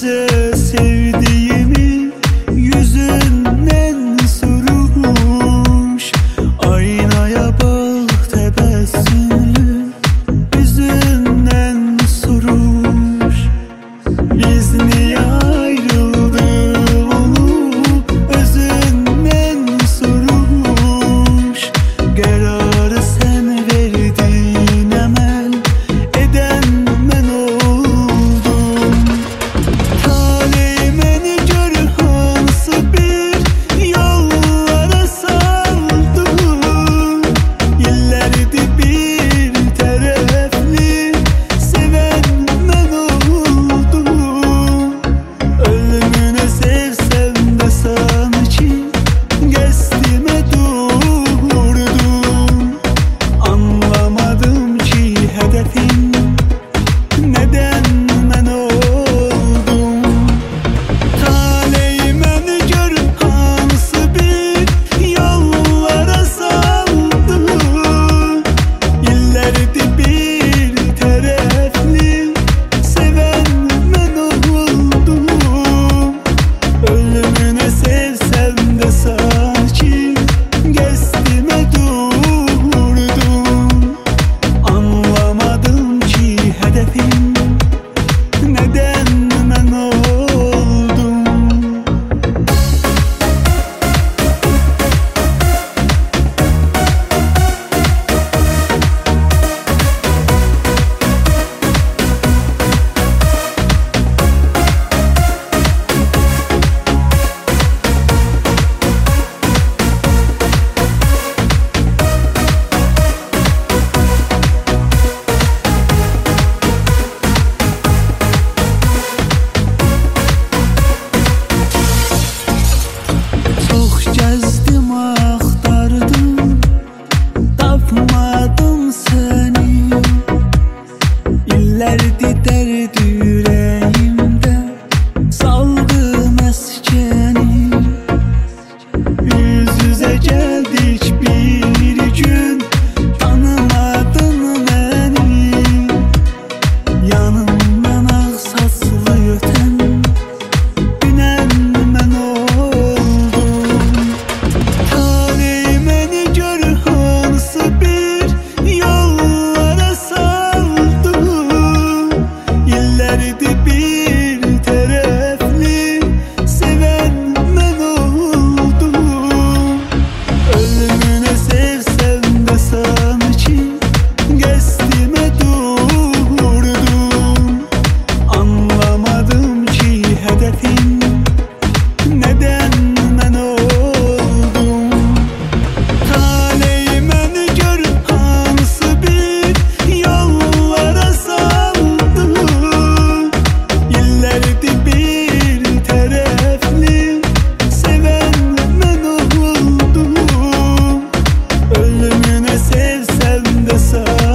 gece sevdiğimi yüzünden sormuş. Aynaya bak tebessümlü yüzünden sormuş. Biz niye ayrıldık onu özünden sormuş. Kararı sen verdin emel eden ben oldum. Talihim beni gör hansı bir yollara saldı. Yıllardır bir taraflı seven ben oldum. Ölümüne sevsem de sanki geçtiğime durdum. Anlamadım ki hedefim neden ben oldum. Talihim beni gör hansı bir yollara saldı. Yıllardır bir taraflı seven ben oldum. Ölümüne sevsem de sanki geçtiğime durdum. Anlamadım ki hedefim neden ben oldum. Çok gezdim aktardım, tapmadım seni. İllerdi derd yüreğimde saldı meskeni. Yüz yüze geldik bir gün, tanımadın beni. Yanımdan ağsaslı öten günen ben oldum. Talihim beni gör hansı bir yollara saldı. Yıllardır bir taraflı seven ben oldum. Ölümüne sevsem de sanki geçtiğime durdum. Anlamadım ki hedefim neden ben oldum. Talihim beni gör hansı bir yollara saldı. Yıllardır bir taraflı seven ben oldum. Ölümüne sevsem de sanki